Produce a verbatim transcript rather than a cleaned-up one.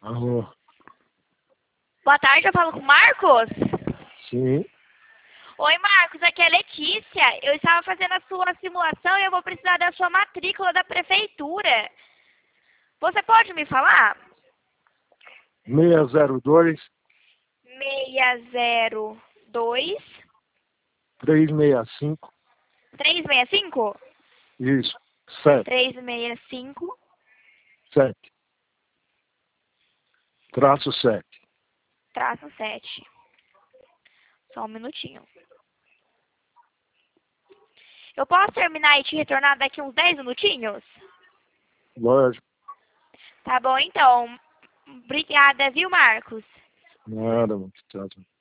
Alô? Boa tarde, eu falo com o Marcos? Sim. Oi, Marcos, aqui é a Letícia. Eu estava fazendo a sua simulação e eu vou precisar da sua matrícula da prefeitura. Você pode me falar? seis zero dois, seis zero dois, três seis cinco. três seis cinco? Isso. Sete. três seis cinco, Sete. Traço sete. traço sete. Só um minutinho. Eu posso terminar e te retornar daqui uns dez minutinhos? Lógico. Tá bom, então. Obrigada, viu, Marcos? Nada, mano. Tchau, tchau.